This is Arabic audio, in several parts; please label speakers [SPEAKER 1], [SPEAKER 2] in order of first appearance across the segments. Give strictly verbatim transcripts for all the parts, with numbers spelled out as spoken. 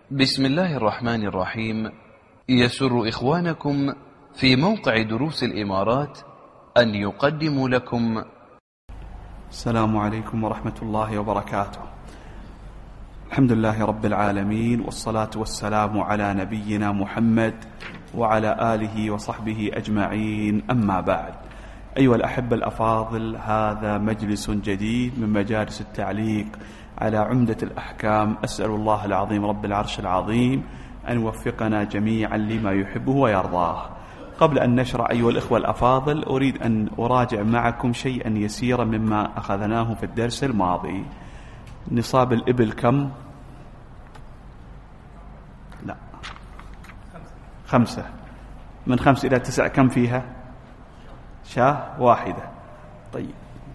[SPEAKER 1] بسم الله الرحمن الرحيم. يسر إخوانكم في موقع دروس الإمارات أن يقدموا لكم.
[SPEAKER 2] السلام عليكم ورحمة الله وبركاته. الحمد لله رب العالمين، والصلاة والسلام على نبينا محمد وعلى آله وصحبه أجمعين، أما بعد. أيها الأحبة الأفاضل، هذا مجلس جديد من مجالس التعليق على عمدة الأحكام. أسأل الله العظيم رب العرش العظيم أن يوفقنا جميعا لما يحبه ويرضاه. قبل أن نشرع أيها الإخوة الأفاضل، أريد أن أراجع معكم شيئا يسيرا مما أخذناه في الدرس الماضي. نصاب الإبل كم؟ لا خمسة. من خمس إلى تسع كم فيها؟ شاة واحدة. طيب،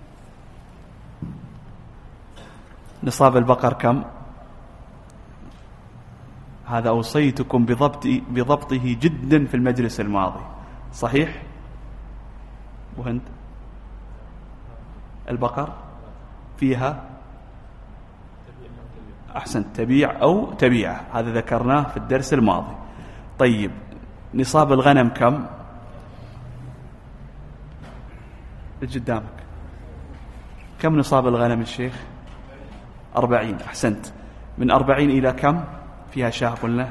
[SPEAKER 2] نصاب البقر كم؟ هذا أوصيتكم بضبط بضبطه جدا في المجلس الماضي، صحيح؟ وهند البقر فيها أحسن تبيع أو تبيعة، هذا ذكرناه في الدرس الماضي. طيب، نصاب الغنم كم؟ قدامك كم نصاب الغنم الشيخ؟ أربعين. أحسنت. من أربعين إلى كم فيها شاه قلنا؟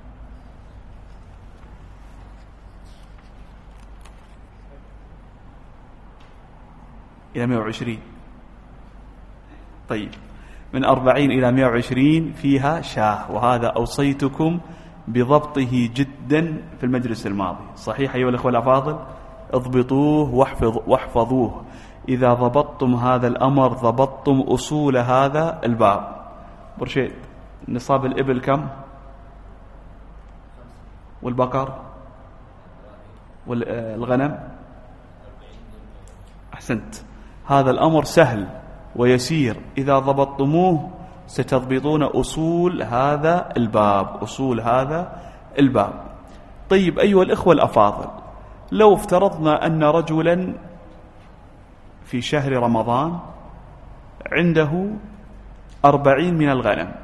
[SPEAKER 2] إلى مئة وعشرين. طيب، من أربعين إلى مئة وعشرين فيها شاه، وهذا أوصيتكم بضبطه جدا في المجلس الماضي، صحيح أيها الأخوة الأفاضل؟ اضبطوه واحفظ واحفظوه. إذا ضبطتم هذا الأمر ضبطتم أصول هذا الباب. برشيد، نصاب الإبل كم؟ والبقر والغنم؟ أحسنت. هذا الأمر سهل ويسير، إذا ضبطتموه ستضبطون أصول هذا الباب، أصول هذا الباب. طيب أيها الإخوة الأفاضل، لو افترضنا أن رجلا في شهر رمضان عنده أربعين من الغنم،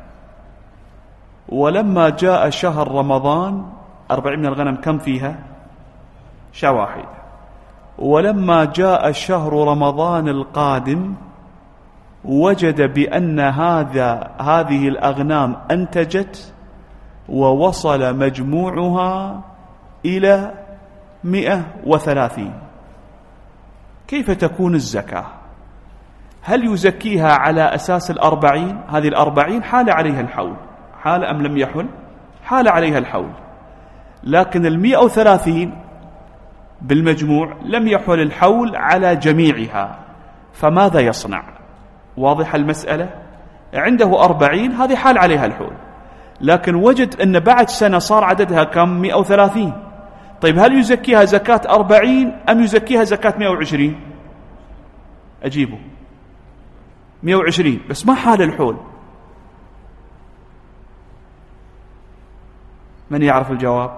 [SPEAKER 2] ولما جاء شهر رمضان أربعين من الغنم كم فيها؟ شاة واحد. ولما جاء شهر رمضان القادم وجد بأن هذا هذه الأغنام أنتجت ووصل مجموعها إلى مئة وثلاثين، كيف تكون الزكاة؟ هل يزكيها على أساس الأربعين؟ هذه الأربعين حال عليها الحول، حال أم لم يحل؟ حال عليها الحول. لكن المئة وثلاثين بالمجموع لم يحل الحول على جميعها، فماذا يصنع؟ واضح المسألة؟ عنده أربعين، هذه حال عليها الحول، لكن وجد أن بعد سنة صار عددها كم؟ مئة وثلاثين. طيب، هل يزكيها زكاة أربعين أم يزكيها زكاة مئة وعشرين؟ أجيبه مئة وعشرين، بس ما حال الحول. من يعرف الجواب؟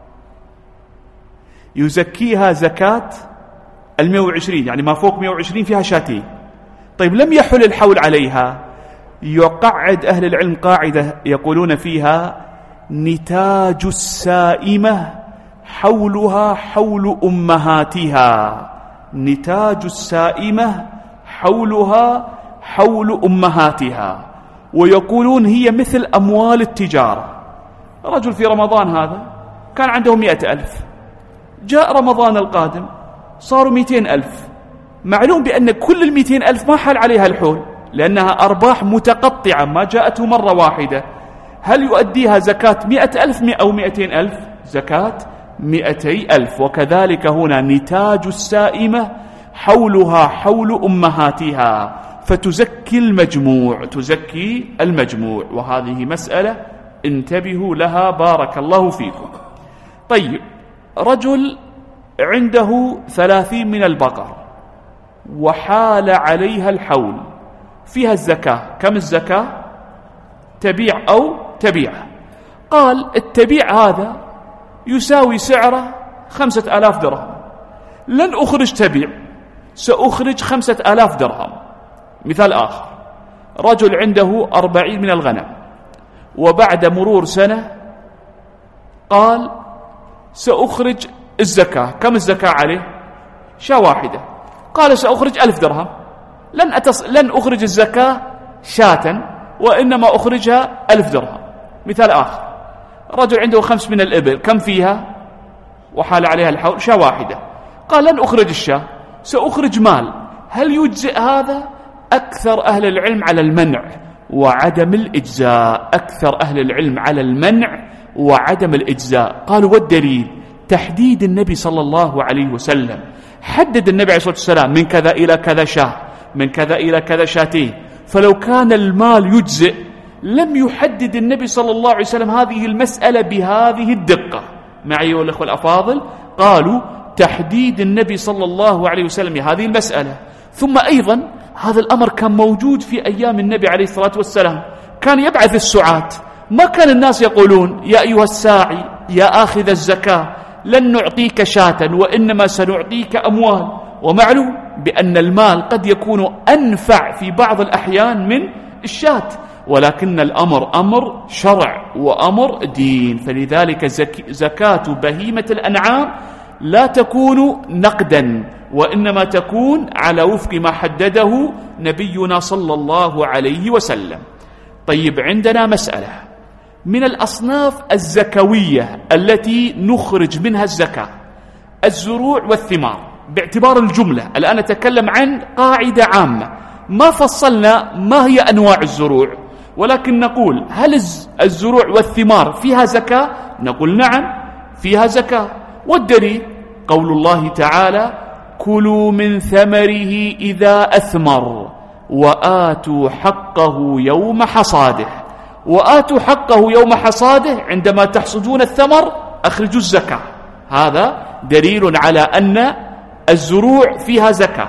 [SPEAKER 2] يزكيها زكاة المئة وعشرين، يعني ما فوق مئة وعشرين فيها شاتين. طيب، لم يحل الحول عليها، يقعد أهل العلم قاعدة يقولون فيها: نتاج السائمة حولها حول أمهاتها. نتاج السائمة حولها حول أمهاتها. ويقولون هي مثل أموال التجارة. رجل في رمضان هذا كان عنده مئة ألف، جاء رمضان القادم صاروا مئتين ألف. معلوم بأن كل المئتين ألف ما حل عليها الحول، لأنها أرباح متقطعة ما جاءته مرة واحدة. هل يؤديها زكاة مئة ألف أو مئتين ألف؟ زكاة مئتي ألف. وكذلك هنا نتاج السائمة حولها حول أمهاتها، فتزكي المجموع، تزكي المجموع. وهذه مسألة انتبهوا لها، بارك الله فيكم. طيب، رجل عنده ثلاثين من البقر وحال عليها الحول، فيها الزكاة كم؟ الزكاة تبيع أو تبيع. قال التبيع هذا يساوي سعره خمسة آلاف درهم، لن أخرج تبيع، سأخرج خمسة آلاف درهم. مثال آخر، رجل عنده أربعين من الغنم وبعد مرور سنة قال سأخرج الزكاة. كم الزكاة عليه؟ شاة واحدة. قال سأخرج ألف درهم، لن, أتص... لن أخرج الزكاة شاة وإنما أخرجها ألف درهم. مثال آخر، رجل عنده خمس من الإبل، كم فيها وحال عليها الحول؟ شاة واحدة. قال لن أخرج الشاة، سأخرج مال. هل يجزئ هذا؟ أكثر أهل العلم على المنع وعدم الإجزاء. أكثر أهل العلم على المنع وعدم الإجزاء. قالوا والدليل تحديد النبي صلى الله عليه وسلم. حدد النبي عليه الصلاة والسلام من كذا إلى كذا شاه، من كذا إلى كذا شاتين. فلو كان المال يجزئ لم يحدد النبي صلى الله عليه وسلم هذه المسألة بهذه الدقة. معي أيها الأخوة الأفاضل؟ قالوا تحديد النبي صلى الله عليه وسلم هذه المسألة. ثم أيضا هذا الأمر كان موجود في أيام النبي عليه الصلاة والسلام، كان يبعث السعاة. ما كان الناس يقولون يا أيها الساعي يا آخذ الزكاة لن نعطيك شاة وإنما سنعطيك أموال. ومعلوم بأن المال قد يكون أنفع في بعض الأحيان من الشاة، ولكن الأمر أمر شرع وأمر دين. فلذلك زك زكاة بهيمة الأنعام لا تكون نقدا، وإنما تكون على وفق ما حدده نبينا صلى الله عليه وسلم. طيب، عندنا مسألة من الأصناف الزكوية التي نخرج منها الزكاة: الزروع والثمار باعتبار الجملة. الآن نتكلم عن قاعدة عامة، ما فصلنا ما هي أنواع الزروع، ولكن نقول هل الزروع والثمار فيها زكاة؟ نقول نعم فيها زكاة. والدليل قول الله تعالى: كلوا من ثمره إذا أثمر وآتوا حقه يوم حصاده. وآتوا حقه يوم حصاده، عندما تحصدون الثمر أخرجوا الزكاة. هذا دليل على أن الزروع فيها زكاة.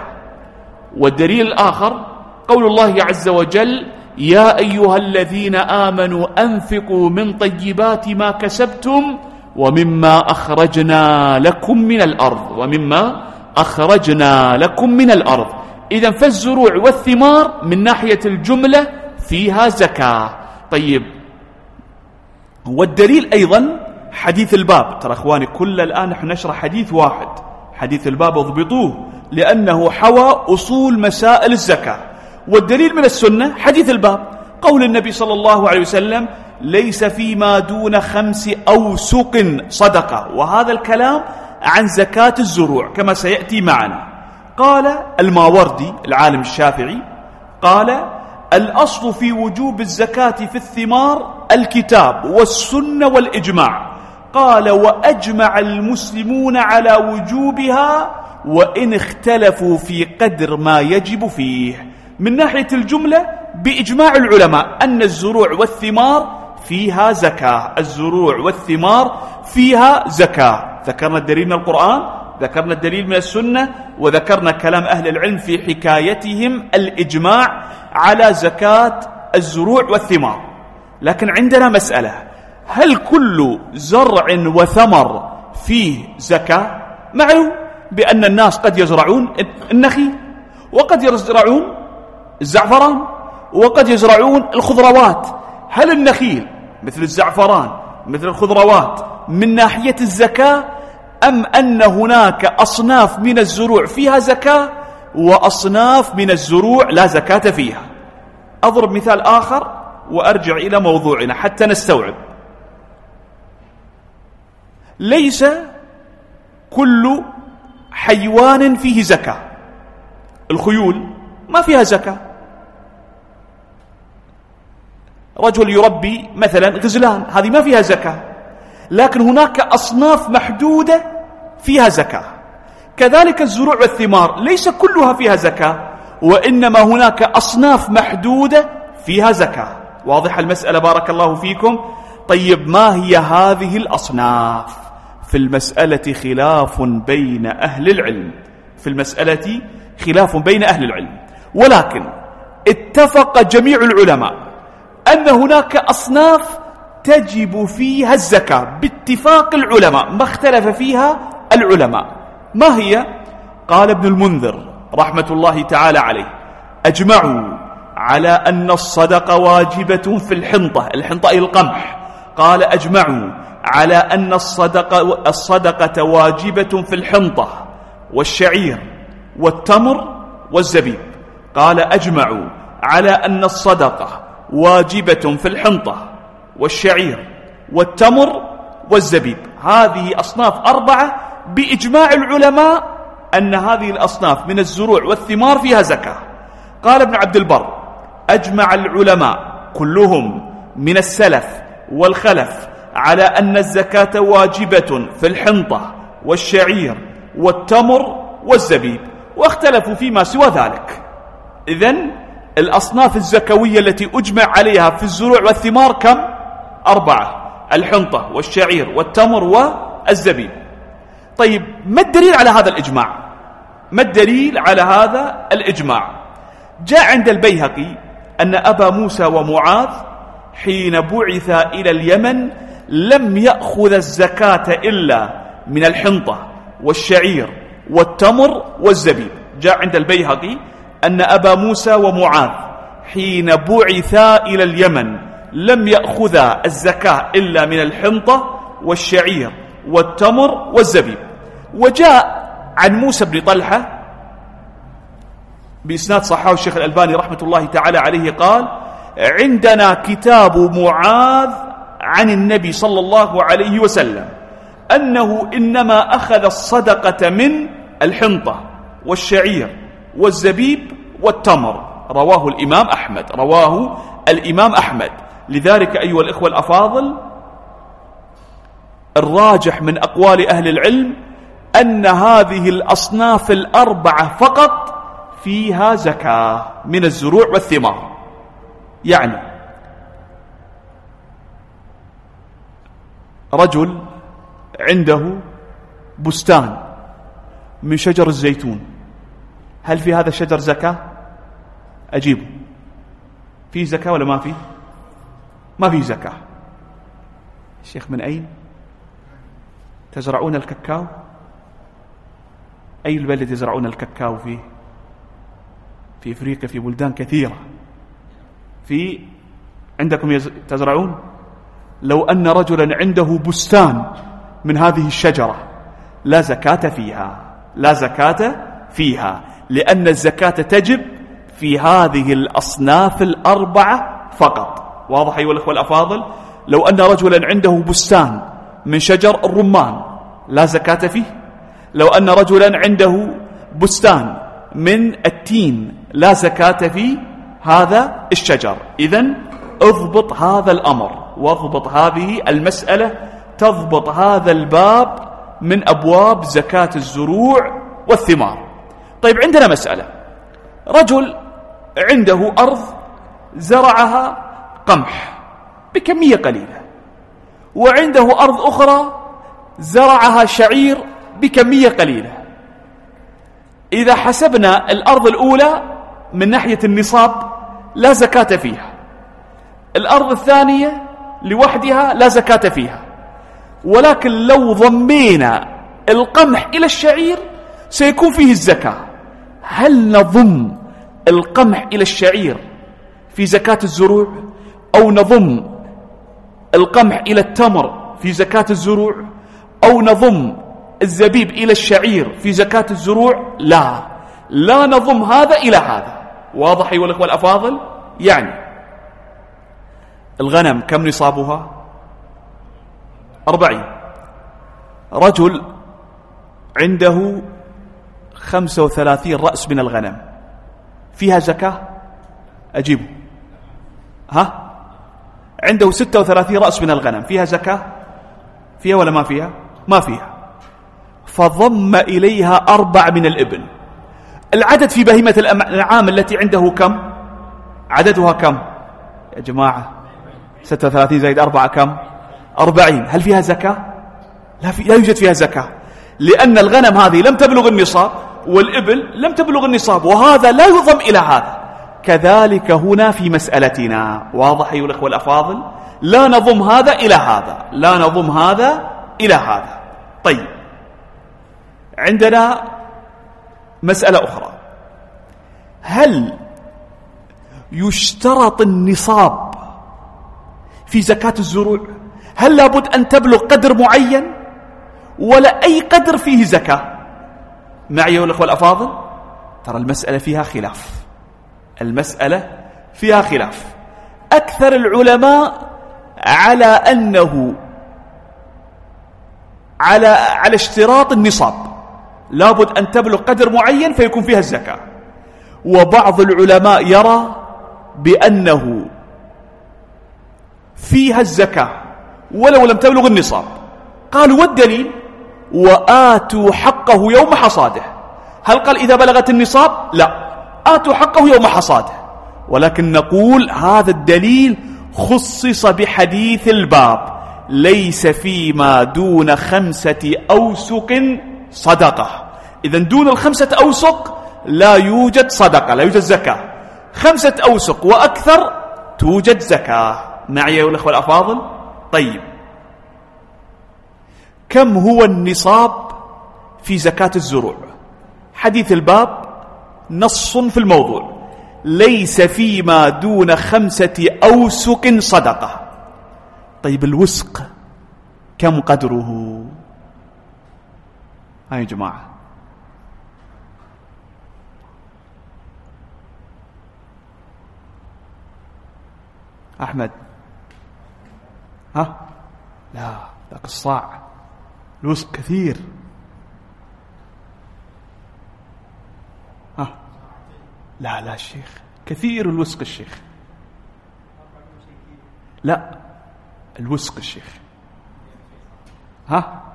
[SPEAKER 2] والدليل الآخر قول الله عز وجل: يا أيها الذين آمنوا أنفقوا من طيبات ما كسبتم ومما أخرجنا لكم من الأرض ومما أخرجنا لكم من الأرض. إذن فالزروع والثمار من ناحية الجملة فيها زكاة. طيب، والدليل أيضا حديث الباب. ترى أخواني كل الآن نحن نشرح حديث واحد، حديث الباب اضبطوه لأنه حوى أصول مسائل الزكاة. والدليل من السنة حديث الباب، قول النبي صلى الله عليه وسلم: ليس فيما دون خمس أوسق صدقة. وهذا الكلام عن زكاة الزروع كما سيأتي معنا. قال الماوردي العالم الشافعي قال: الأصل في وجوب الزكاة في الثمار الكتاب والسنة والإجماع. قال: وأجمع المسلمون على وجوبها وإن اختلفوا في قدر ما يجب فيه. من ناحية الجملة بإجماع العلماء أن الزروع والثمار فيها زكاة. الزروع والثمار فيها زكاة. ذكرنا الدليل من القرآن، ذكرنا الدليل من السنة، وذكرنا كلام أهل العلم في حكايتهم الإجماع على زكاة الزروع والثمار. لكن عندنا مسألة: هل كل زرع وثمر فيه زكاة؟ معلوم بأن الناس قد يزرعون النخيل، وقد يزرعون الزعفران، وقد يزرعون الخضروات. هل النخيل مثل الزعفران مثل الخضروات من ناحية الزكاة، أم أن هناك أصناف من الزروع فيها زكاة وأصناف من الزروع لا زكاة فيها؟ أضرب مثال آخر وأرجع إلى موضوعنا حتى نستوعب. ليس كل حيوان فيه زكاة. الخيول ما فيها زكاة. رجل يربي مثلا غزلان، هذه ما فيها زكاة. لكن هناك أصناف محدودة فيها زكاة. كذلك الزروع والثمار ليس كلها فيها زكاة، وإنما هناك أصناف محدودة فيها زكاة. واضح المسألة؟ بارك الله فيكم. طيب، ما هي هذه الأصناف؟ في المسألة خلاف بين أهل العلم، في المسألة خلاف بين أهل العلم، ولكن اتفق جميع العلماء أن هناك أصناف تجب فيها الزكاة باتفاق العلماء، ما اختلف فيها العلماء. ما هي؟ قال ابن المنذر رحمة الله تعالى عليه: أجمعوا على أن الصدقة واجبة في الحنطة، الحنطة أي القمح، قال أجمعوا على أن الصدقة, الصدقة واجبة في الحنطة والشعير والتمر والزبيب. قال أجمعوا على أن الصدقة واجبة في الحنطة والشعير والتمر والزبيب. هذه أصناف أربعة بإجماع العلماء أن هذه الأصناف من الزروع والثمار فيها زكاة. قال ابن عبد البر أجمع العلماء كلهم من السلف والخلف على أن الزكاة واجبة في الحنطة والشعير والتمر والزبيب، واختلفوا فيما سوى ذلك. إذن الأصناف الزكوية التي أجمع عليها في الزروع والثمار كم؟ أربعة: الحنطة والشعير والتمر والزبيب. طيب، ما الدليل على هذا الإجماع؟ ما الدليل على هذا الإجماع؟ جاء عند البيهقي أن أبا موسى ومعاذ حين بعث إلى اليمن لم يأخذ الزكاة إلا من الحنطة والشعير والتمر والزبيب. جاء عند البيهقي أن أبا موسى ومعاذ حين بعثا إلى اليمن لم يأخذا الزكاة إلا من الحنطة والشعير والتمر والزبيب. وجاء عن موسى بن طلحة بإسناد صححه الشيخ الألباني رحمة الله تعالى عليه قال: عندنا كتاب معاذ عن النبي صلى الله عليه وسلم أنه إنما أخذ الصدقة من الحنطة والشعير والزبيب والتمر. رواه الإمام أحمد رواه الإمام أحمد. لذلك أيها الإخوة الأفاضل، الراجح من أقوال أهل العلم أن هذه الأصناف الأربعة فقط فيها زكاة من الزروع والثمار. يعني رجل عنده بستان من شجر الزيتون، هل في هذا الشجر زكاة؟ أجيبه، في زكاة ولا ما في؟ ما في زكاة. الشيخ من أين؟ تزرعون الكاكاو؟ أي البلد يزرعون الكاكاو فيه؟ في إفريقيا، في بلدان كثيرة. في عندكم يز... تزرعون؟ لو أن رجلا عنده بستان من هذه الشجرة لا زكاة فيها، لا زكاة فيها، لأن الزكاة تجب في هذه الأصناف الأربعة فقط. واضح أيها الأخوة الأفاضل؟ لو أن رجلا عنده بستان من شجر الرمان لا زكاة فيه. لو أن رجلا عنده بستان من التين لا زكاة في هذا الشجر. إذن اضبط هذا الأمر واضبط هذه المسألة، تضبط هذا الباب من أبواب زكاة الزروع والثمار. طيب، عندنا مسألة: رجل عنده أرض زرعها قمح بكمية قليلة، وعنده أرض أخرى زرعها شعير بكمية قليلة. إذا حسبنا الأرض الأولى من ناحية النصاب لا زكاة فيها، الأرض الثانية لوحدها لا زكاة فيها، ولكن لو ضمينا القمح إلى الشعير سيكون فيه الزكاة. هل نضم القمح إلى الشعير في زكاة الزروع، أو نضم القمح إلى التمر في زكاة الزروع، أو نضم الزبيب إلى الشعير في زكاة الزروع؟ لا، لا نضم هذا إلى هذا. واضح أيها الأخوة الأفاضل؟ يعني الغنم كم نصابها؟ أربعين. رجل عنده خمسة وثلاثين رأس من الغنم، فيها زكاة؟ أجيبه. ها؟ عنده ستة وثلاثين رأس من الغنم، فيها زكاة؟ فيها ولا ما فيها؟ ما فيها. فضم إليها أربع من الإبل. العدد في بهيمة الأنعام التي عنده كم؟ عددها كم يا جماعة؟ ستة وثلاثين زائد أربعة كم؟ أربعين. هل فيها زكاة؟ لا, في لا يوجد فيها زكاة، لأن الغنم هذه لم تبلغ النصاب والإبل لم تبلغ النصاب، وهذا لا يضم إلى هذا. كذلك هنا في مسألتنا. واضح أيها الأخوة الأفاضل؟ لا نضم هذا إلى هذا، لا نضم هذا إلى هذا. طيب، عندنا مسألة أخرى: هل يشترط النصاب في زكاة الزروع؟ هل لابد أن تبلغ قدر معين ولا أي قدر فيه زكاة؟ معي يا الأخوة الأفاضل؟ ترى المسألة فيها خلاف، المسألة فيها خلاف. أكثر العلماء على أنه على على اشتراط النصاب، لابد أن تبلغ قدر معين فيكون فيها الزكاة. وبعض العلماء يرى بأنه فيها الزكاة ولو لم تبلغ النصاب. قالوا والدليل؟ وآتوا حقه يوم حصاده. هل قال إذا بلغت النصاب؟ لا، آتوا حقه يوم حصاده. ولكن نقول هذا الدليل خصص بحديث الباب: ليس فيما دون خمسة أوسق صدقة. إذن دون الخمسة أوسق لا يوجد صدقة، لا يوجد زكاة. خمسة أوسق وأكثر توجد زكاة. معي يا الأخوة الأفاضل؟ طيب، كم هو النصاب في زكاة الزروع؟ حديث الباب نص في الموضوع: ليس فيما دون خمسة أوسق صدقة. طيب الوسق كم قدره؟ هاي يا جماعة، أحمد، ها؟ لا، ذاك الصاع. الوسق كثير. ها؟ لا لا الشيخ، كثير الوسق الشيخ. لا، الوسق الشيخ. ها؟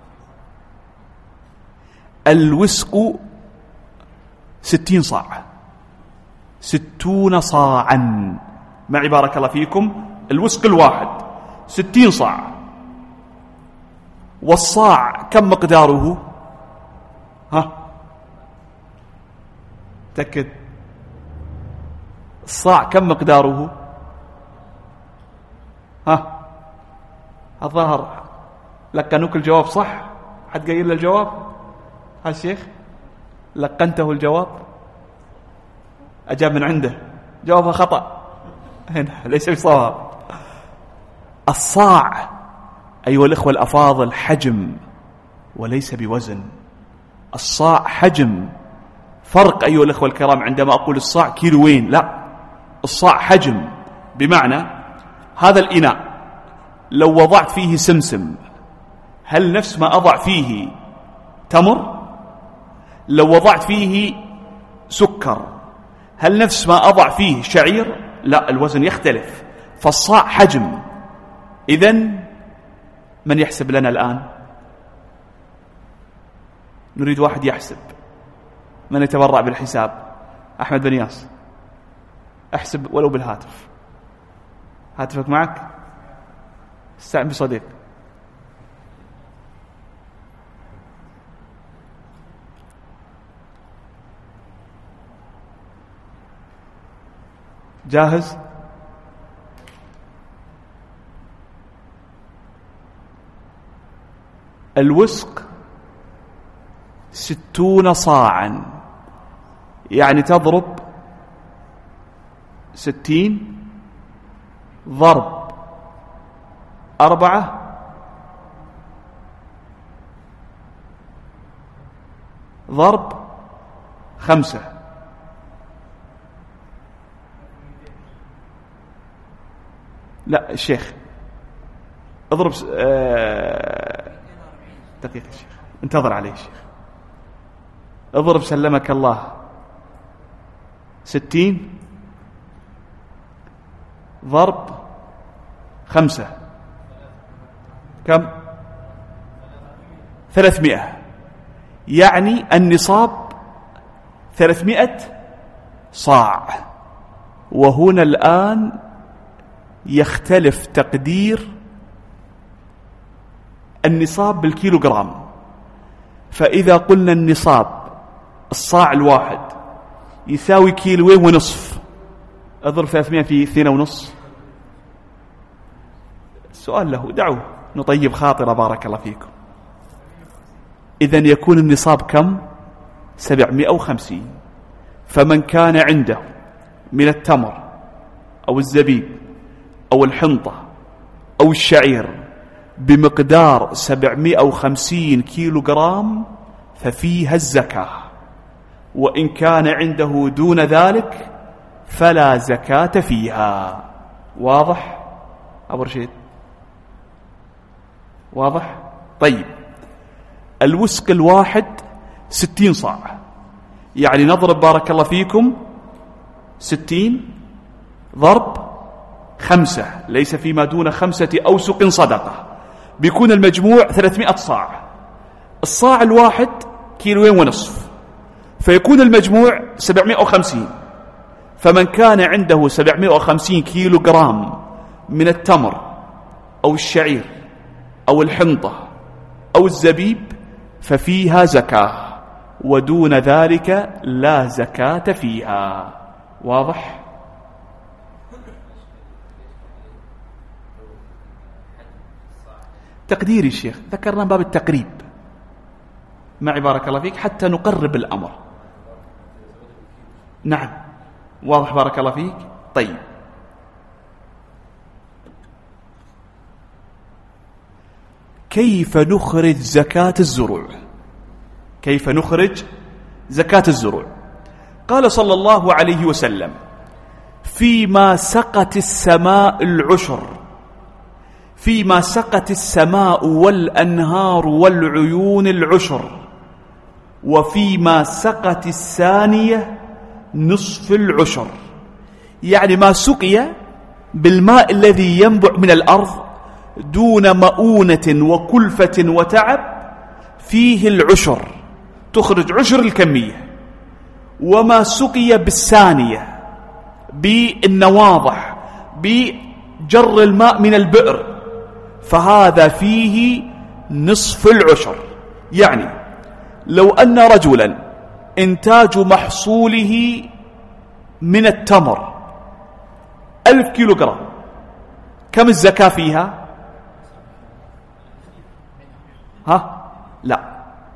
[SPEAKER 2] الوسق ستين صاع، ستون صاعا. معي بارك الله فيكم. الوسق الواحد ستين صاع. والصاع كم مقداره؟ ها؟ تأكد. الصاع كم مقداره؟ ها؟ الظاهر لقنوك الجواب صح؟ حد قايل له الجواب؟ ها الشيخ لقنته الجواب؟ أجاب من عنده، جوابها خطأ هنا، ليس بصواب. الصاع أيها الإخوة الأفاضل حجم وليس بوزن. الصاع حجم. فرق أيها الإخوة الكرام عندما أقول الصاع كيلوين، لا، الصاع حجم. بمعنى هذا الإناء لو وضعت فيه سمسم هل نفس ما أضع فيه تمر؟ لو وضعت فيه سكر هل نفس ما أضع فيه شعير؟ لا، الوزن يختلف. فالصاع حجم. إذن من يحسب لنا الآن؟ نريد واحد يحسب. من يتبرع بالحساب؟ أحمد بن ياس، احسب ولو بالهاتف. هاتفك معك؟ استعن بصديق. جاهز؟ الوسق ستون صاعا، يعني تضرب ستين ضرب أربعة ضرب خمسة، لا الشيخ اضرب س... آه... دقيقة الشيخ، انتظر عليه الشيخ. اضرب سلمك الله ستين ضرب خمسة كم؟ ثلاثمائة. يعني النصاب ثلاثمائة صاع. وهنا الآن يختلف تقدير النصاب بالكيلوغرام. فإذا قلنا النصاب الصاع الواحد يساوي كيلوين ونصف، اضرب ثلاثمائة في اثنين ونصف. السؤال له، دعوه نطيب خاطره بارك الله فيكم. إذن يكون النصاب كم؟ سبعمائة وخمسين. فمن كان عنده من التمر أو الزبيب أو الحنطة أو الشعير بمقدار سبعمائة وخمسين كيلو جرام ففيها الزكاة، وإن كان عنده دون ذلك فلا زكاة فيها. واضح أبو رشيد؟ واضح؟ طيب، الوسق الواحد ستين صاع، يعني نضرب بارك الله فيكم ستين ضرب خمسة، ليس فيما دون خمسة أوسق صدقة، بيكون المجموع ثلاثمائة صاع. الصاع الواحد كيلوين ونصف، فيكون المجموع سبعمائة وخمسين. فمن كان عنده سبعمائة وخمسين كيلو جرام من التمر أو الشعير أو الحنطة أو الزبيب ففيها زكاة، ودون ذلك لا زكاة فيها. واضح؟ تقديري الشيخ ذكرنا باب التقريب معي بارك الله فيك حتى نقرب الأمر. نعم واضح بارك الله فيك. طيب، كيف نخرج زكاة الزروع؟ كيف نخرج زكاة الزروع؟ قال صلى الله عليه وسلم: فيما سقت السماء العشر، فيما سقت السماء والأنهار والعيون العشر، وفيما سقت الثانية نصف العشر. يعني ما سقي بالماء الذي ينبع من الأرض دون مؤونة وكلفة وتعب فيه العشر، تخرج عشر الكمية. وما سقي بالثانية بالنواضح بجر الماء من البئر فهذا فيه نصف العشر. يعني لو أن رجلا إنتاج محصوله من التمر ألف كيلو جرام، كم الزكاة فيها؟ ها؟ لا،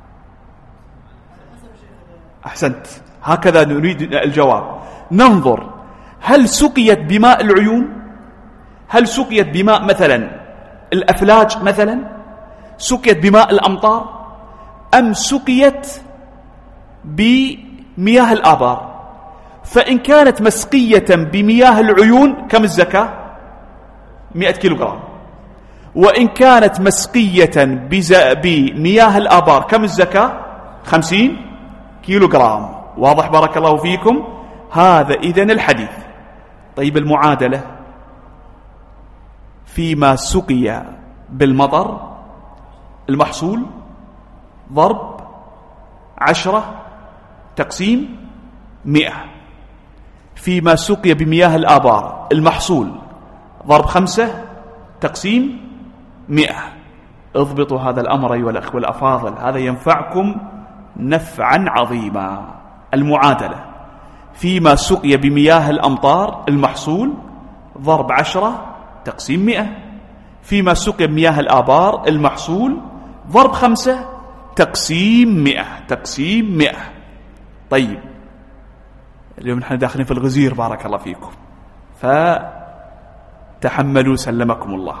[SPEAKER 2] أحسنت، هكذا نريد الجواب. ننظر هل سقيت بماء العيون؟ هل سقيت بماء مثلا الأفلاج مثلا؟ سقيت بماء الأمطار؟ أم سقيت بمياه الآبار؟ فإن كانت مسقية بمياه العيون كم الزكاة؟ مئة كيلو جرام. وإن كانت مسقية بمياه الآبار كم الزكاة؟ خمسين كيلو جرام. واضح بارك الله فيكم؟ هذا إذن الحديث. طيب، المعادلة فيما سقي بالمطر المحصول ضرب عشرة تقسيم مئة، فيما سقي بمياه الآبار المحصول ضرب خمسة تقسيم مئة. اضبطوا هذا الأمر أيها الأخوة الأفاضل، هذا ينفعكم نفعا عظيما. المعادلة فيما سقي بمياه الأمطار المحصول ضرب عشرة تقسيم مئة، فيما سقي بمياه الآبار المحصول ضرب خمسة تقسيم مئة تقسيم مئة. طيب، اليوم نحن داخلين في الغزير بارك الله فيكم، فتحملوا سلمكم الله.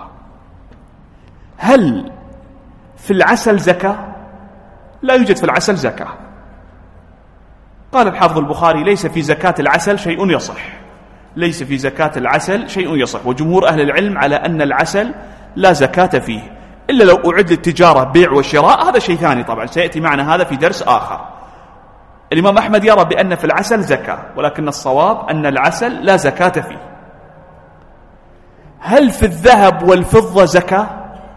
[SPEAKER 2] هل في العسل زكاة؟ لا يوجد في العسل زكاة. قال الحافظ البخاري: ليس في زكاة العسل شيء يصح، ليس في زكاة العسل شيء يصح. وجمهور أهل العلم على أن العسل لا زكاة فيه، إلا لو أعد للتجارة بيع وشراء، هذا شيء ثاني طبعا سيأتي معنا هذا في درس آخر. الإمام أحمد يرى بأن في العسل زكاة، ولكن الصواب أن العسل لا زكاة فيه. هل في الذهب والفضة زكاة؟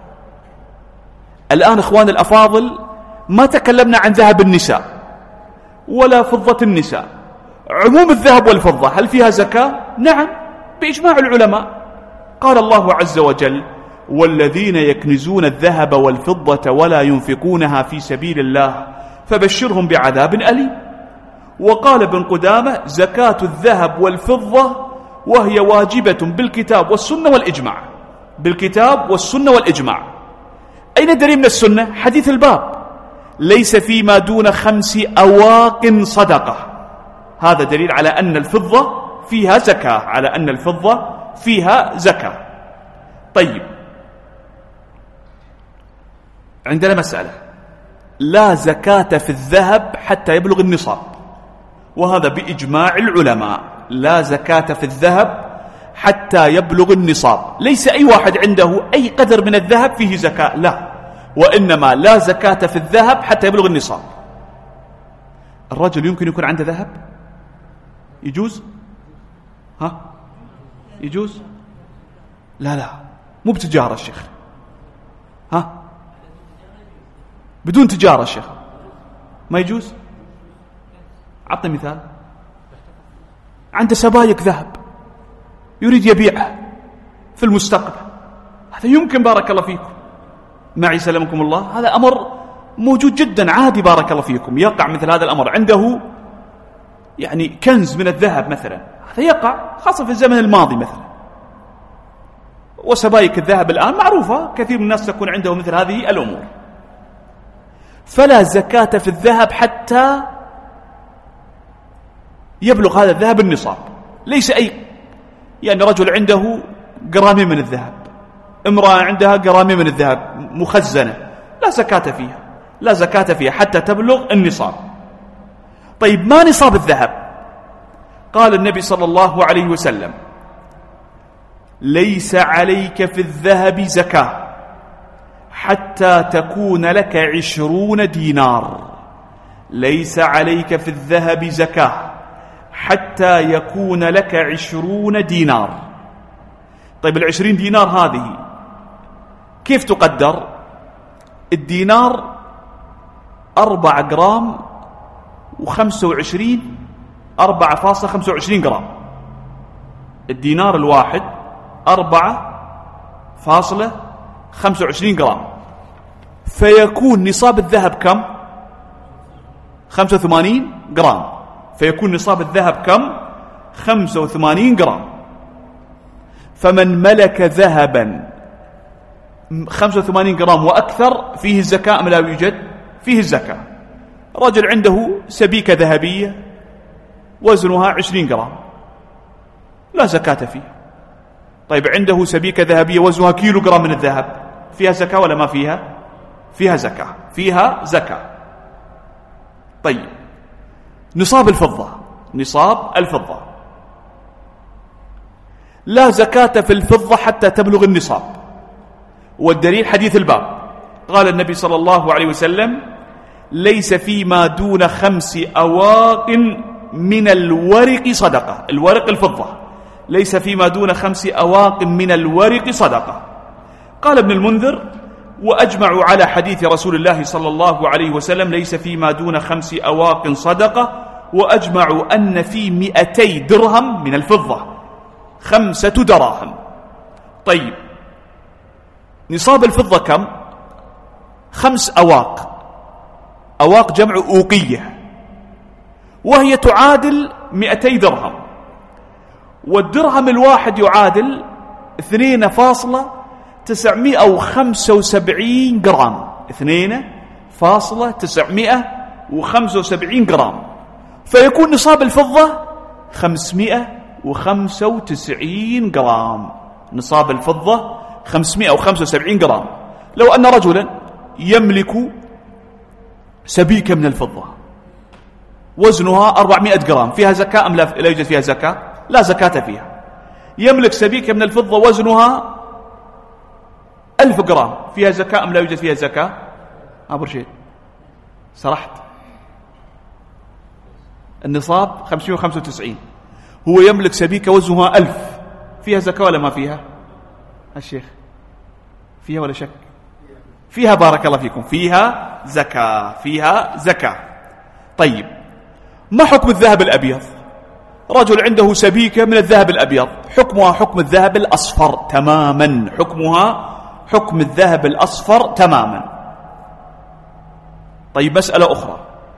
[SPEAKER 2] الآن إخوان الأفاضل ما تكلمنا عن ذهب النساء ولا فضة النساء، عموم الذهب والفضة هل فيها زكاة؟ نعم بإجماع العلماء. قال الله عز وجل: والذين يكنزون الذهب والفضة ولا ينفقونها في سبيل الله فبشرهم بعذاب أليم. وقال ابن قدامة: زكاة الذهب والفضة وهي واجبة بالكتاب والسنة والإجماع، بالكتاب والسنة والإجماع. أين دليل من السنة؟ حديث الباب: ليس فيما دون خمس أواق صدقة. هذا دليل على أن الفضة فيها زكاة، على أن الفضة فيها زكاة. طيب، عندنا مسألة: لا زكاة في الذهب حتى يبلغ النصاب، وهذا بإجماع العلماء. لا زكاة في الذهب حتى يبلغ النصاب، ليس أي واحد عنده أي قدر من الذهب فيه زكاة، لا، وإنما لا زكاة في الذهب حتى يبلغ النصاب. الرجل يمكن يكون عنده ذهب، يجوز؟ ها؟ يجوز؟ لا لا، مو بتجارة الشيخ. ها؟ بدون تجارة الشيخ ما يجوز؟ عطني مثال. عنده سبايك ذهب يريد يبيعها في المستقبل، هذا يمكن، بارك الله فيكم معي سلمكم الله، هذا أمر موجود جدا عادي، بارك الله فيكم، يقع مثل هذا الأمر. عنده يعني كنز من الذهب مثلا، هذا يقع خاصة في الزمن الماضي مثلا، وسبايك الذهب الآن معروفة، كثير من الناس تكون عنده مثل هذه الأمور. فلا زكاة في الذهب حتى يبلغ هذا الذهب النصاب. ليس أي يعني رجل عنده جرامين من الذهب، امرأة عندها جرامين من الذهب مخزنة، لا زكاة فيها، لا زكاة فيها حتى تبلغ النصاب. طيب، ما نصاب الذهب؟ قال النبي صلى الله عليه وسلم: ليس عليك في الذهب زكاة حتى تكون لك عشرون دينار. ليس عليك في الذهب زكاة حتى يكون لك عشرون دينار. طيب، العشرين دينار هذه كيف تقدر؟ الدينار أربعة جرام وخمسة وعشرين، أربعة فاصلة خمسة وعشرين جرام. الدينار الواحد أربعة فاصلة خمسة وعشرين جرام، فيكون نصاب الذهب كم؟ خمسة وثمانين جرام. فيكون نصاب الذهب كم؟ خمسة وثمانين جرام. فمن ملك ذهبا خمسة وثمانين جرام وأكثر فيه الزكاة أم لا يوجد؟ فيه الزكاة. رجل عنده سبيكة ذهبية وزنها عشرين جرام، لا زكاة فيها. طيب، عنده سبيكة ذهبية وزنها كيلو جرام من الذهب، فيها زكاة ولا ما فيها؟ فيها زكاة، فيها زكاة. طيب، نصاب الفضة، نصاب الفضة لا زكاة في الفضة حتى تبلغ النصاب، والدليل حديث الباب. قال النبي صلى الله عليه وسلم: ليس فيما دون خمس أواق من الورق صدقة. الورق الفضة، ليس فيما دون خمس أواق من الورق صدقة. قال ابن المنذر: وأجمعوا على حديث رسول الله صلى الله عليه وسلم: ليس فيما دون خمس أواق صدقة، وأجمعوا أن في مئتي درهم من الفضة خمسة دراهم. طيب، نصاب الفضة كم؟ خمس أواق. أواق جمع أوقية، وهي تعادل مئتي درهم، والدرهم الواحد يعادل اثنين فاصلة تسعمائة وخمسة وسبعين جرام. اثنين فاصلة تسعمائة وخمسة وسبعين جرام، فيكون نصاب الفضة خمسمائة وخمسة وتسعين جرام. نصاب الفضة خمسمائة وخمسة وسبعين جرام. لو أن رجلا يملك سبيكة من الفضة وزنها أربعمائة جرام، فيها زكاة أم لا يوجد فيها زكاة؟ لا زكاة فيها. يملك سبيكة من الفضة وزنها ألف جرام، فيها زكاة أم لا يوجد فيها زكاة؟ أبو رشيد سرحت. النصاب خمسمائة وخمسة وتسعين، هو يملك سبيكة وزنها ألف، فيها زكاة ولا ما فيها؟ الشيخ فيها ولا شك؟ فيها، بارك الله فيكم، فيها زكاة، فيها زكاة. طيب، ما حكم الذهب الأبيض؟ رجل عنده سبيكة من الذهب الأبيض، حكمها حكم الذهب الأصفر تماما، حكمها حكم الذهب الأصفر تماما. طيب، مسألة أخرى: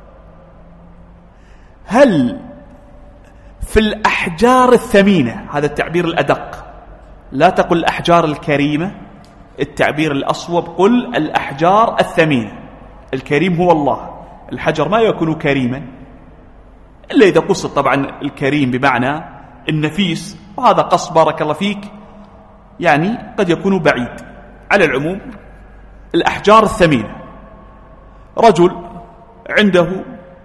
[SPEAKER 2] هل في الأحجار الثمينة، هذا التعبير الأدق، لا تقل الأحجار الكريمة، التعبير الأصوب قل الأحجار الثمينة. الكريم هو الله، الحجر ما يكون كريما إلا إذا قصد طبعا الكريم بمعنى النفيس، وهذا قص بارك الله فيك يعني قد يكون بعيد. على العموم الأحجار الثمينة، رجل عنده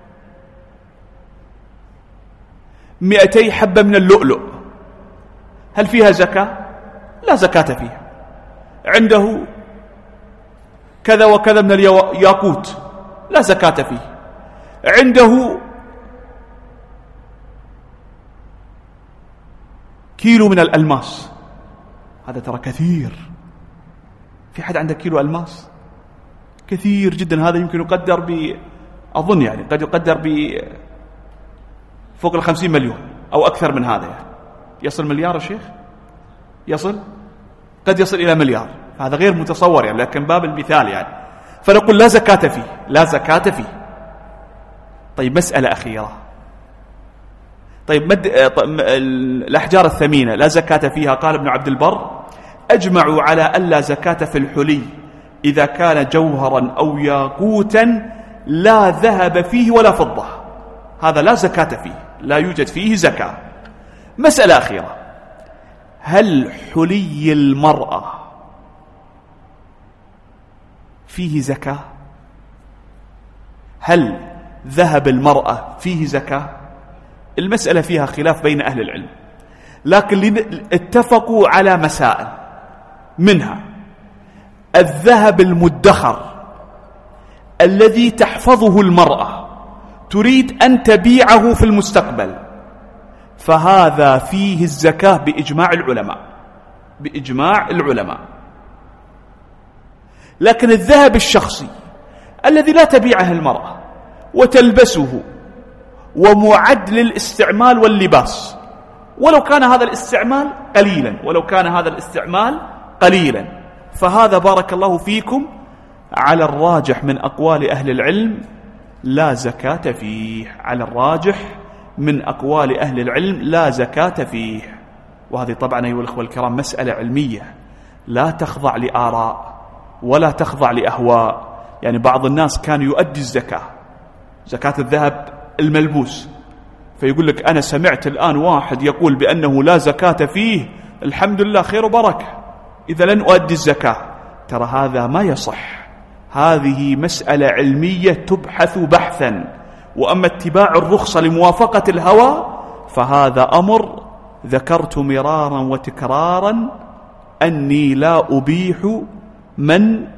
[SPEAKER 2] مئتي حبة من اللؤلؤ، هل فيها زكاة؟ لا زكاة فيها. عنده كذا وكذا من الياقوت، لا زكاة فيه. عنده كيلو من الألماس، هذا ترى كثير. في حد عنده كيلو ألماس؟ كثير جدا. هذا يمكن يقدر ب أظن يعني قد يقدر ب فوق الخمسين مليون أو أكثر من هذا يعني. يصل مليار يا شيخ؟ يصل؟ قد يصل إلى مليار. هذا غير متصور يعني، لكن باب المثال يعني. فنقول لا زكاة فيه، لا زكاة فيه. طيب مسألة أخيرة. طيب مد... الأحجار الثمينة لا زكاة فيها. قال ابن عبد البر: أجمعوا على أن لا زكاة في الحلي إذا كان جوهرا أو ياقوتا لا ذهب فيه ولا فضة، هذا لا زكاة فيه، لا يوجد فيه زكاة. مسألة أخيرة: هل حلي المرأة فيه زكاة؟ هل ذهب المرأة فيه زكاة؟ المسألة فيها خلاف بين أهل العلم، لكن اتفقوا على مسائل، منها الذهب المدخر الذي تحفظه المرأة تريد أن تبيعه في المستقبل، فهذا فيه الزكاة بإجماع العلماء، بإجماع العلماء. لكن الذهب الشخصي الذي لا تبيعه المرأة وتلبسه ومعد للاستعمال واللباس، ولو كان هذا الاستعمال قليلا، ولو كان هذا الاستعمال قليلا، فهذا بارك الله فيكم على الراجح من أقوال أهل العلم لا زكاة فيه. على الراجح من أقوال أهل العلم لا زكاة فيه. وهذه طبعا أيها الأخوة الكرام مسألة علمية لا تخضع لآراء ولا تخضع لأهواء. يعني بعض الناس كان يؤدي الزكاة، زكاة الذهب الملبوس، فيقول لك أنا سمعت الآن واحد يقول بأنه لا زكاة فيه، الحمد لله خير وبركة، إذا لن أؤدي الزكاة. ترى هذا ما يصح، هذه مسألة علمية تبحث بحثا. وأما اتباع الرخصة لموافقة الهوى فهذا أمر ذكرت مرارا وتكرارا أني لا أبيح من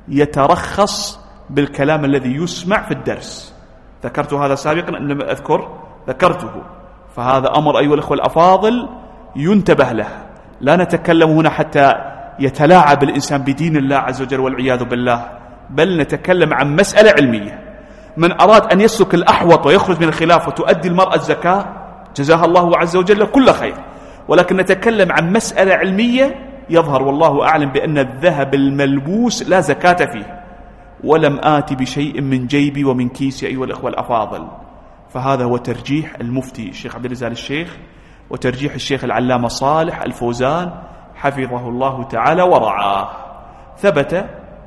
[SPEAKER 2] يترخص بالكلام الذي يسمع في الدرس. ذكرت هذا سابقا، أن لم أذكر ذكرته. فهذا أمر أيها الأخوة الأفاضل ينتبه له. لا نتكلم هنا حتى يتلاعب الإنسان بدين الله عز وجل والعياذ بالله، بل نتكلم عن مسألة علمية. من أراد أن يسلك الأحوط ويخرج من الخلاف وتؤدي المرأة الزكاة جزاها الله عز وجل كل خير، ولكن نتكلم عن مسألة علمية. يظهر والله أعلم بأن الذهب الملبوس لا زكاة فيه، ولم آتي بشيء من جيبي ومن كيسي أيها الأخوة الأفاضل. فهذا هو ترجيح المفتي الشيخ عبد الرزاق الشيخ، وترجيح الشيخ العلامة صالح الفوزان حفظه الله تعالى ورعاه. ثبت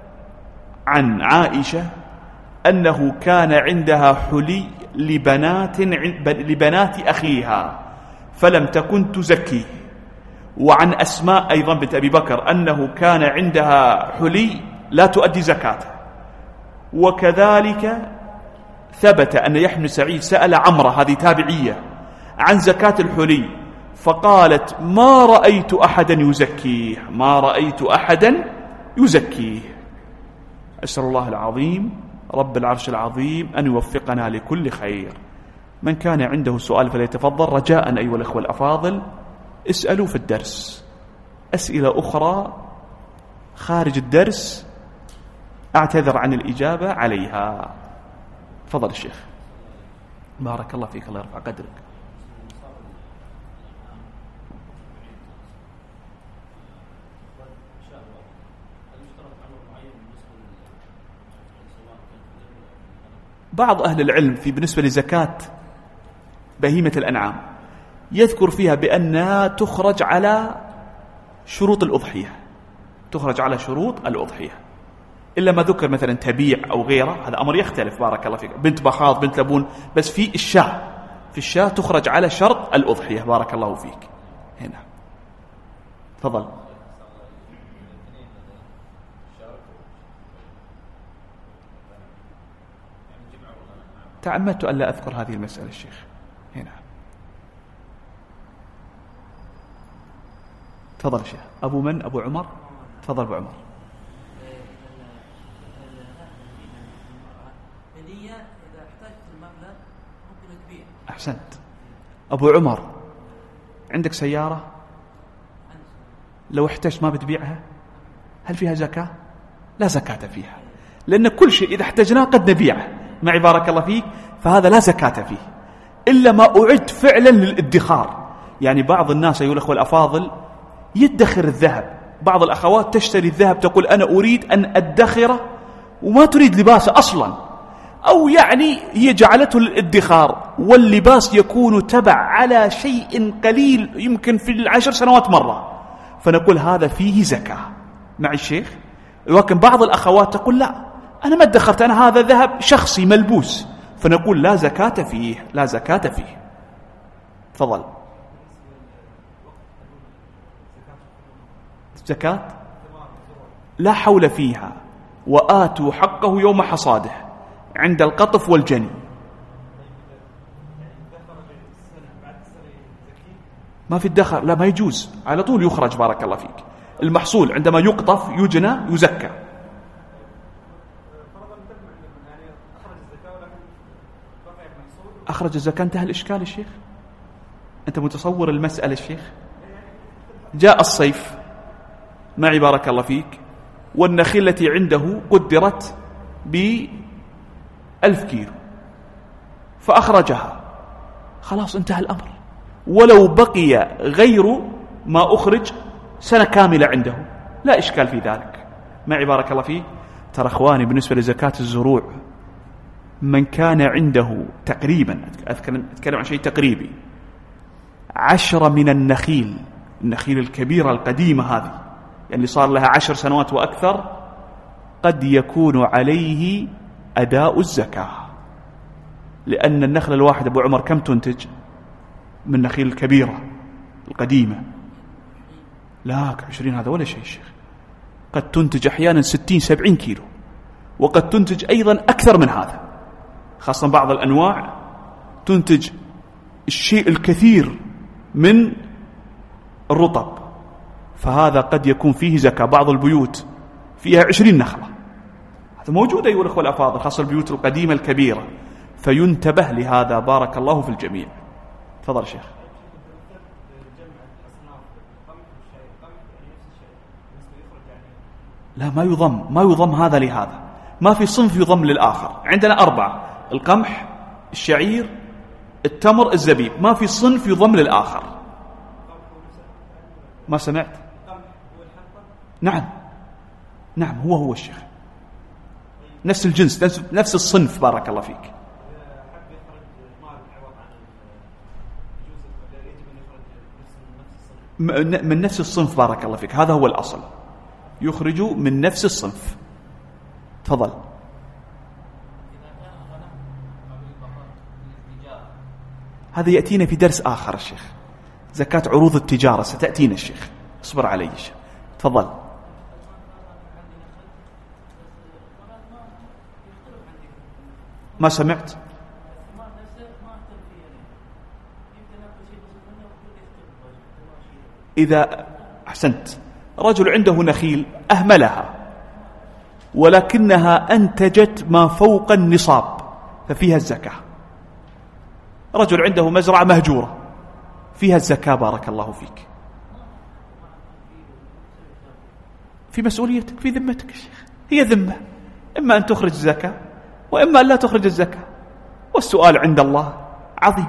[SPEAKER 2] عن عائشة أنه كان عندها حلي لبنات, لبنات أخيها فلم تكن تزكيه. وعن أسماء أيضا بنت أبي بكر أنه كان عندها حلي لا تؤدي زكاته. وكذلك ثبت أن يحيى بن سعيد سأل عمرة، هذه تابعية، عن زكاة الحلي، فقالت ما رأيت أحدا يزكيه، ما رأيت أحدا يزكيه. أسأل الله العظيم رب العرش العظيم أن يوفقنا لكل خير. من كان عنده سؤال فليتفضل. رجاء أيها الأخوة الأفاضل اسألوا في الدرس. أسئلة أخرى خارج الدرس أعتذر عن الإجابة عليها. تفضل الشيخ. بارك الله فيك، الله يرفع قدرك. بعض أهل العلم في بالنسبة لزكاة بهيمة الأنعام يذكر فيها بأنها تخرج على شروط الأضحية، تخرج على شروط الأضحية، إلا ما ذكر مثلا تبيع أو غيره، هذا أمر يختلف. بارك الله فيك. بنت بخاض، بنت لبون، بس في الشاة في الشاة تخرج على شرط الأضحية. بارك الله فيك. هنا تفضل. تعمدت ألا أذكر هذه المسألة الشيخ. هنا تفضل شيخ. أبو من؟ أبو عمر. تفضل أبو عمر. أحسنت. أبو عمر، عندك سيارة لو احتجت ما بتبيعها، هل فيها زكاة؟ لا زكاة فيها، لأن كل شيء إذا احتجناه قد نبيعه. معي بارك الله فيك. فهذا لا زكاة فيه إلا ما أعد فعلا للادخار. يعني بعض الناس أيها الأخوة الأفاضل يدخر الذهب. بعض الأخوات تشتري الذهب تقول أنا أريد أن أدخره وما تريد لباسه أصلا، أو يعني هي جعلته للادخار، واللباس يكون تبع على شيء قليل يمكن في العشر سنوات مرة، فنقول هذا فيه زكاة. مع الشيخ. ولكن بعض الأخوات تقول لا أنا ما ادخرت، أنا هذا ذهب شخصي ملبوس، فنقول لا زكاة فيه، لا زكاة فيه. تفضل. زكاة لا حول فيها. وآتوا حقه يوم حصاده عند القطف والجني. ما في الدخر، لا ما يجوز، على طول يخرج. بارك الله فيك. المحصول عندما يقطف يجنى يزكى. أخرج الزكاة، انتهى الإشكال الشيخ. أنت متصور المسألة الشيخ. جاء الصيف معي بارك الله فيك، والنخيل التي عنده قدرت بألف كيلو فأخرجها، خلاص انتهى الأمر. ولو بقي غير ما أخرج سنة كاملة عنده لا إشكال في ذلك. معي بارك الله فيك. ترى أخواني بالنسبة لزكاة الزروع، من كان عنده تقريبا، أتكلم عن شيء تقريبي، عشرة من النخيل، النخيل الكبيرة القديمة هذه يعني صار لها عشر سنوات وأكثر، قد يكون عليه أداء الزكاة. لأن النخلة الواحدة أبو عمر كم تنتج من النخيل الكبيرة القديمة؟ لا عشرين هذا ولا شيء شيخ. قد تنتج أحيانا ستين سبعين كيلو، وقد تنتج أيضا أكثر من هذا، خاصة بعض الأنواع تنتج الشيء الكثير من الرطب، فهذا قد يكون فيه زكاة. بعض البيوت فيها عشرين نخلة، هذا موجود أيها الأخوة الأفاضل، خاصة البيوت القديمة الكبيرة، فينتبه لهذا. بارك الله في الجميع. تفضل شيخ. لا ما يضم، ما يضم هذا لهذا، ما في صنف يضم للآخر. عندنا أربعة: القمح، الشعير، التمر، الزبيب، ما في صنف يضم للآخر. ما سمعت؟ نعم نعم هو هو الشيخ، نفس الجنس، نفس الصنف. بارك الله فيك. من نفس الصنف. بارك الله فيك. هذا هو الأصل، يخرج من نفس الصنف. تفضل. هذا يأتينا في درس آخر الشيخ، زكاة عروض التجارة ستأتينا الشيخ، اصبر علي الشيخ. تفضل. ما سمعت؟ إذا أحسنت، رجل عنده نخيل أهملها ولكنها أنتجت ما فوق النصاب ففيها الزكاة. رجل عنده مزرعة مهجورة فيها الزكاة. بارك الله فيك. في مسؤوليتك، في ذمتك يا شيخ، هي ذمة، إما أن تخرج الزكاة وإما أن لا تخرج الزكاة، والسؤال عند الله عظيم.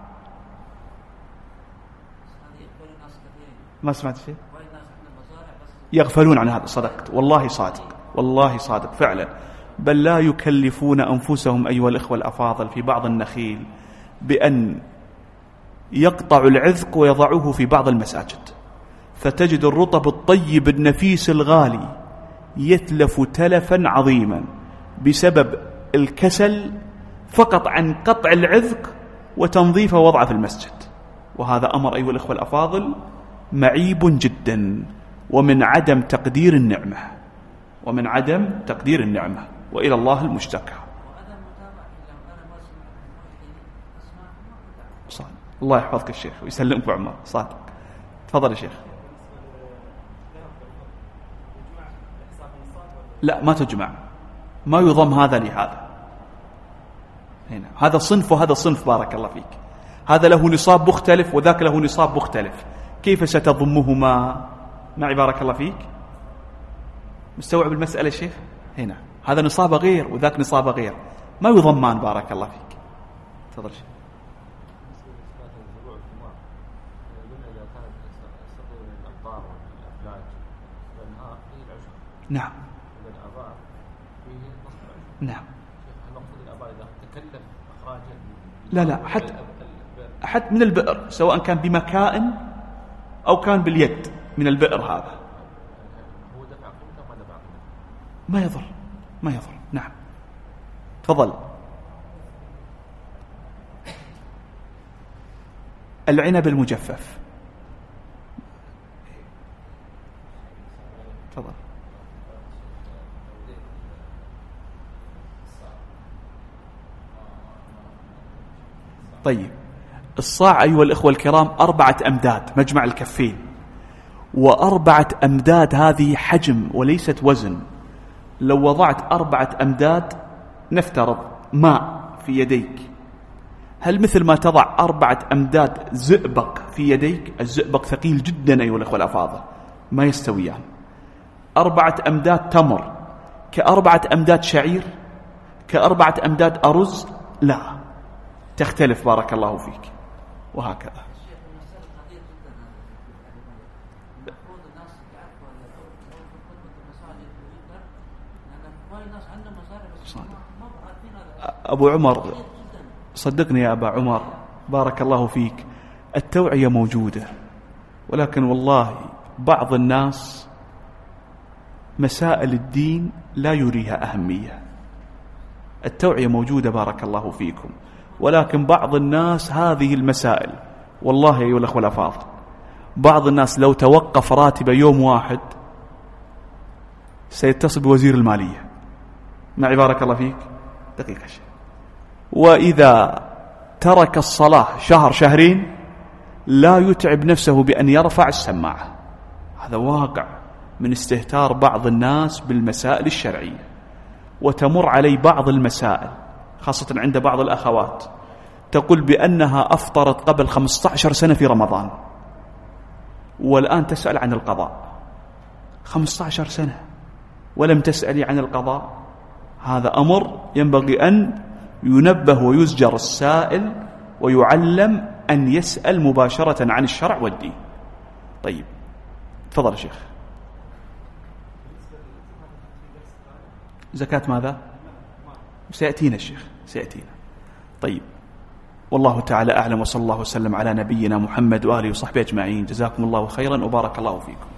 [SPEAKER 2] ما سمعت شيء؟ يغفلون عن هذا. صدقت والله، صادق والله، صادق فعلا. بل لا يكلفون أنفسهم أيها الإخوة الأفاضل في بعض النخيل بأن يقطعوا العذق ويضعوه في بعض المساجد، فتجد الرطب الطيب النفيس الغالي يتلف تلفا عظيما بسبب الكسل فقط عن قطع العذق وتنظيفه ووضعه في المسجد. وهذا أمر أيها الأخوة الأفاضل معيب جدا، ومن عدم تقدير النعمة ومن عدم تقدير النعمة وإلى الله المشتكى. صادق. الله يحفظك الشيخ ويسلمك عمر. صادق. تفضل يا شيخ. لا ما تجمع، ما يضم هذا لهذا. هنا هذا صنف وهذا صنف. بارك الله فيك. هذا له نصاب مختلف وذاك له نصاب مختلف، كيف ستضمهما معي؟ بارك الله فيك. مستوعب المسألة شيخ؟ هنا هذا نصاب غير وذاك نصاب غير، ما يضمان. بارك الله فيك. تفضل شيخ. نعم نعم. لا لا، حتى حتى من البئر، سواء كان بمكائن أو كان باليد من البئر، هذا ما يضر ما يضر. نعم تفضل. العنب المجفف. تفضل. طيب الصاع أيها الإخوة الكرام أربعة أمداد، مجمع الكفين، وأربعة أمداد هذه حجم وليست وزن. لو وضعت أربعة أمداد نفترض ماء في يديك، هل مثل ما تضع أربعة أمداد زئبق في يديك؟ الزئبق ثقيل جدا أيها الأخوة الأفاضل، ما يستويان. أربعة أمداد تمر كأربعة أمداد شعير كأربعة أمداد أرز؟ لا، تختلف. بارك الله فيك. وهكذا. أبو عمر صدقني يا أبا عمر بارك الله فيك، التوعية موجودة، ولكن والله بعض الناس مسائل الدين لا يريها أهمية. التوعية موجودة بارك الله فيكم، ولكن بعض الناس هذه المسائل، والله أيها الأخوة الأفاضل بعض الناس لو توقف راتبه يوم واحد سيتصل بوزير المالية معي بارك الله فيك دقيقة شيء. وإذا ترك الصلاة شهر شهرين لا يتعب نفسه بأن يرفع السماعة. هذا واقع من استهتار بعض الناس بالمسائل الشرعية. وتمر علي بعض المسائل خاصة عند بعض الأخوات تقول بأنها أفطرت قبل خمسة عشر سنة في رمضان والآن تسأل عن القضاء. خمسة عشر سنة ولم تسألي عن القضاء؟ هذا أمر ينبغي أن ينبه ويزجر السائل ويعلم أن يسأل مباشرة عن الشرع والدين. طيب تفضل يا شيخ. زكاة ماذا؟ سيأتينا الشيخ سيأتينا. طيب والله تعالى أعلم، وصلى الله وسلم على نبينا محمد وآله وصحبه أجمعين. جزاكم الله خيرا وبارك الله فيكم.